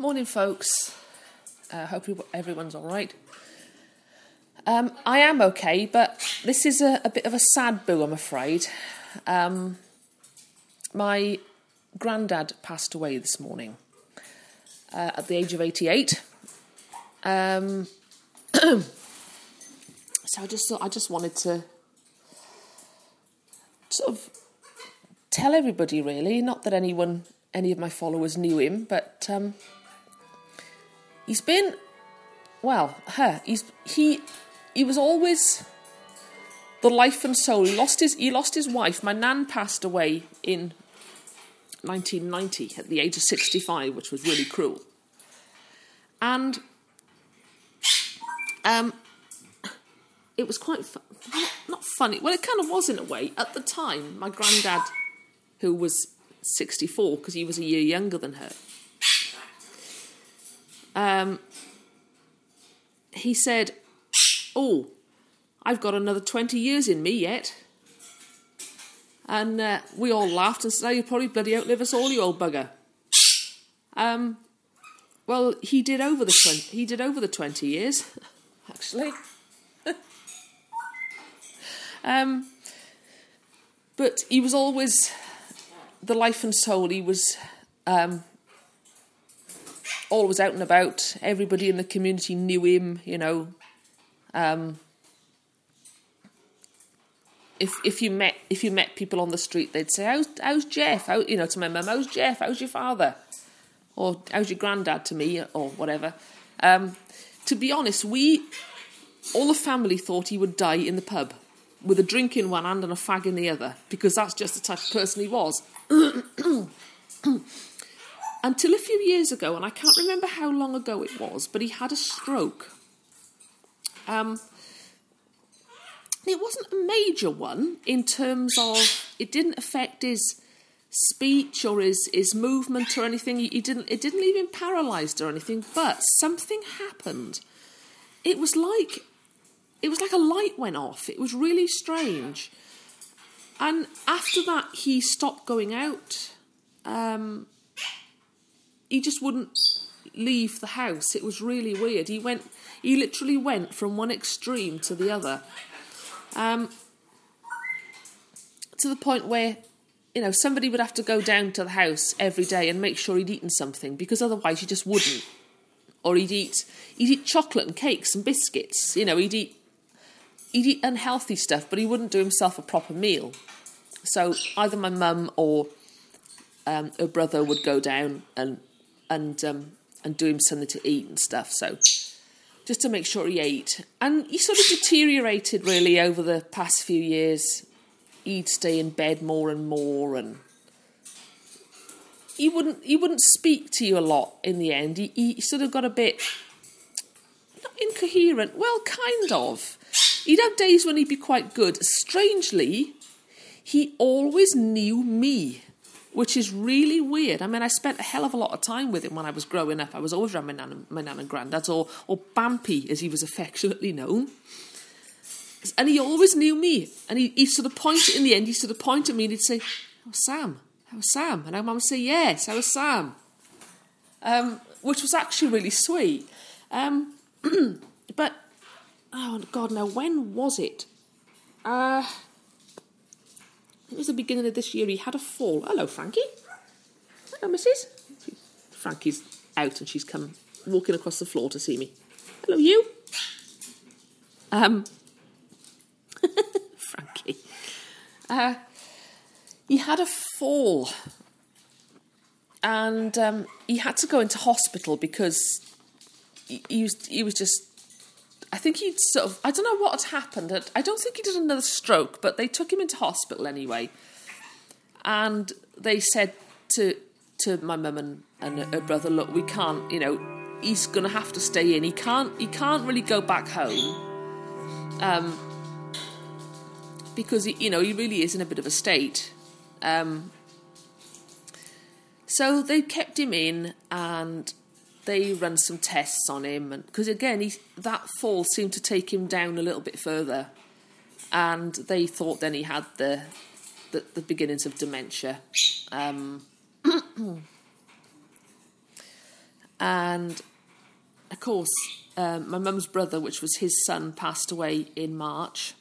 Morning, folks. Hope everyone's all right. I am okay, but this is a bit of a sad boo, I'm afraid. My granddad passed away this morning at the age of 88. So I just wanted to sort of tell everybody, really, not that any of my followers knew him, but he's been, well, he was always the life and soul. He lost his wife. My nan passed away in 1990 at the age of 65, which was really cruel. And it was quite not funny. Well, it kind of was in a way. At the time, my granddad, who was 64, because he was a year younger than her, he said, "Oh, I've got another 20 years in me yet." And we all laughed and said, "Oh, you'll probably bloody outlive us all, you old bugger." Well, he did over the 20 years, actually. But he was always the life and soul. He was always out and about. Everybody in the community knew him, you know. If you met people on the street, they'd say, "How's Jeff?" To my mum, "How's Jeff? How's your father?" Or "How's your granddad?" to me, or whatever. To be honest, all the family thought he would die in the pub with a drink in one hand and a fag in the other, because that's just the type of person he was. Until a few years ago, and I can't remember how long ago it was, but he had a stroke. It wasn't a major one in terms of it didn't affect his speech or his movement or anything. It didn't leave him paralysed or anything, but something happened. It was like a light went off. It was really strange. And after that, he stopped going out. He just wouldn't leave the house. It was really weird. He literally went from one extreme to the other. To the point where, somebody would have to go down to the house every day and make sure he'd eaten something, because otherwise he just wouldn't. Or he'd eat chocolate and cakes and biscuits. He'd eat unhealthy stuff, but he wouldn't do himself a proper meal. So either my mum or her brother would go down and do him something to eat and stuff. So just to make sure he ate. And he sort of deteriorated really over the past few years. He'd stay in bed more and more, and he wouldn't speak to you a lot in the end. He sort of got a bit, not incoherent, well, kind of. He'd have days when he'd be quite good. Strangely, he always knew me, which is really weird. I mean, I spent a hell of a lot of time with him when I was growing up. I was always around my nan and granddad's, or Bampy, as he was affectionately known. And he always knew me. And he sort of pointed, in the end, he pointed at me and he'd say, "How's Sam? How's Sam?" And my mum would say, "Yes, how's Sam?" Which was actually really sweet. But, oh God, now when was it? It was the beginning of this year. He had a fall. Hello, Frankie. Hello, Mrs. Frankie's out and she's come walking across the floor to see me. Hello, you. Frankie. He had a fall. And he had to go into hospital because he was just... I think he'd sort of... I don't know what had happened. I don't think he did another stroke, but they took him into hospital anyway. And they said to my mum and her brother, "Look, we can't, he's going to have to stay in. He can't really go back home. Because, he really is in a bit of a state. So they kept him in and... they run some tests on him, and because again, that fall seemed to take him down a little bit further, and they thought then he had the beginnings of dementia. And, of course, my mum's brother, which was his son, passed away in March.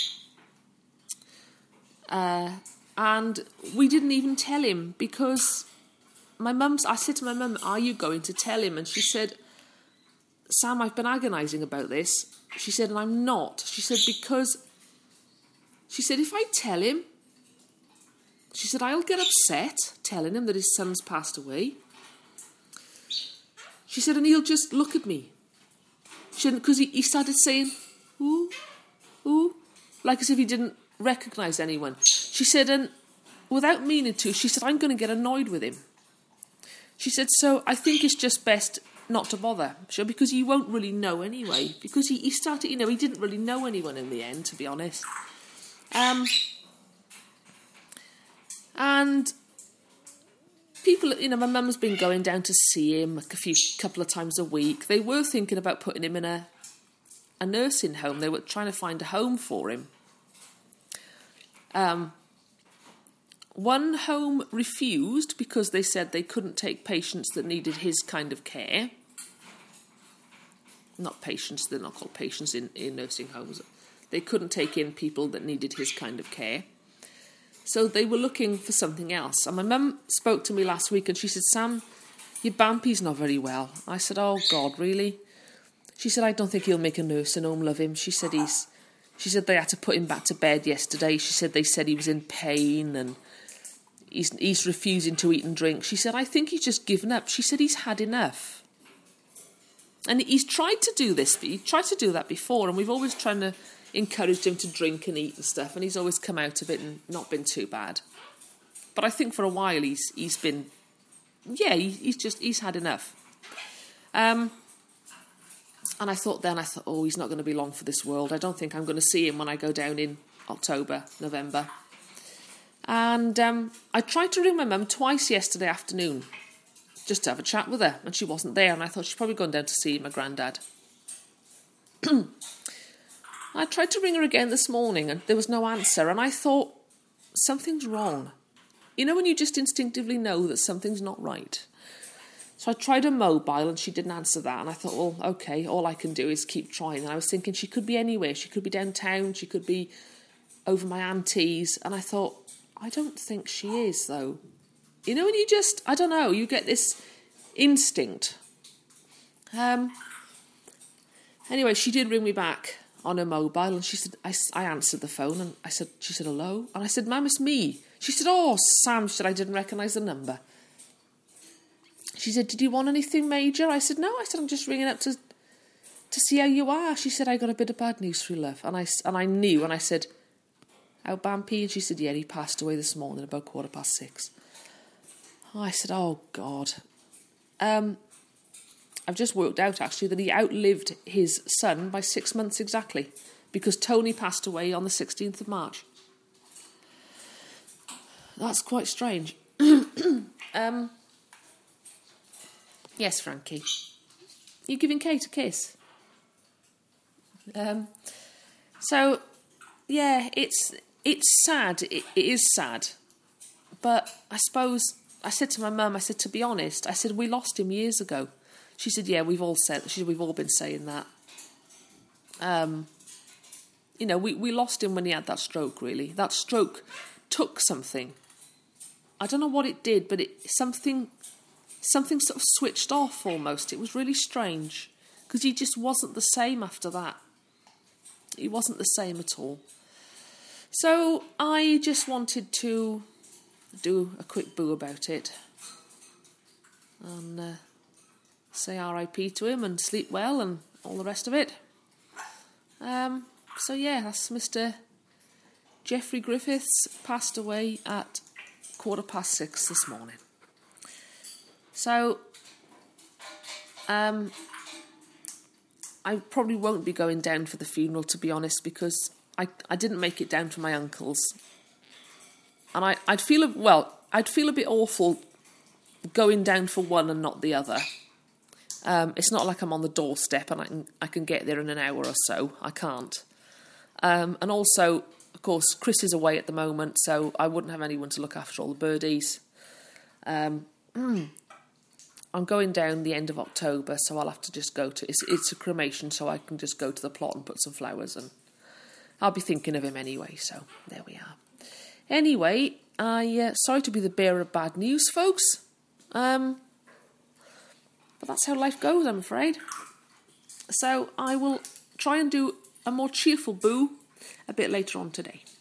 And we didn't even tell him because I said to my mum, are you going to tell him? And she said, Sam, I've been agonising about this. She said, and I'm not. She said, because, she said, if I tell him, she said, I'll get upset telling him that his son's passed away. She said, and he'll just look at me. She said, because he started saying, ooh, ooh, like as if he didn't recognise anyone. She said, and without meaning to, she said, I'm going to get annoyed with him. She said, so I think it's just best not to bother. She said, because he won't really know anyway. Because he started, he didn't really know anyone in the end, to be honest. And people, my mum's been going down to see him couple of times a week. They were thinking about putting him in a nursing home. They were trying to find a home for him. One home refused because they said they couldn't take patients that needed his kind of care. Not patients, they're not called patients in nursing homes. They couldn't take in people that needed his kind of care. So they were looking for something else. And my mum spoke to me last week and she said, Sam, your Bampy's not very well. I said, oh God, really? She said, I don't think he'll make a nursing home, love him. She said they had to put him back to bed yesterday. She said they said he was in pain and he's refusing to eat and drink. She said, I think he's just given up. She said he's had enough. And he's tried to do this. He tried to do that before, and we've always tried to encourage him to drink and eat and stuff, and he's always come out of it and not been too bad. But I think for a while he's been, he's had enough. And I thought, oh, he's not going to be long for this world. I don't think I'm going to see him when I go down in October, November. And I tried to ring my mum twice yesterday afternoon just to have a chat with her, and she wasn't there, and I thought she's probably gone down to see my granddad. I tried to ring her again this morning, and there was no answer, and I thought, something's wrong. When you just instinctively know that something's not right. So I tried her mobile, and she didn't answer that, and I thought, well, okay, all I can do is keep trying. And I was thinking she could be anywhere. She could be downtown, she could be over my auntie's, and I thought, I don't think she is, though. When you just, I don't know, you get this instinct. Anyway, she did ring me back on her mobile, and she said, I answered the phone, and she said, hello? And I said, Mum, it's me. She said, oh, Sam, she said, I didn't recognise the number. She said, did you want anything major? I said, no. I said, I'm just ringing up to see how you are. She said, I got a bit of bad news for you, love. And I knew, and I said, how Bampy? And she said, yeah, he passed away this morning about 6:15. I said, oh, God. I've just worked out, actually, that he outlived his son by 6 months exactly, because Tony passed away on the 16th of March. That's quite strange. Yes, Frankie. You giving Kate a kiss? So, yeah, it's sad. It is sad. But I suppose, I said to my mum, I said, to be honest, I said, we lost him years ago. She said, yeah, we've all been saying that. We lost him when he had that stroke, really. That stroke took something. I don't know what it did, but something sort of switched off almost. It was really strange, because he just wasn't the same after that. He wasn't the same at all. So I just wanted to do a quick boo about it and say R.I.P. to him and sleep well and all the rest of it. So yeah, that's Mr. Geoffrey Griffiths, passed away at 6:15 this morning. So I probably won't be going down for the funeral, to be honest, because I didn't make it down to my uncle's, and I'd feel a bit awful going down for one and not the other. It's not like I'm on the doorstep and I can get there in an hour or so. I can't. And also, of course, Chris is away at the moment, so I wouldn't have anyone to look after all the birdies. I I'm going down the end of October, so I'll have to just go to... It's a cremation, so I can just go to the plot and put some flowers, and I'll be thinking of him anyway, so there we are. Anyway, sorry to be the bearer of bad news, folks. But that's how life goes, I'm afraid. So I will try and do a more cheerful boo a bit later on today.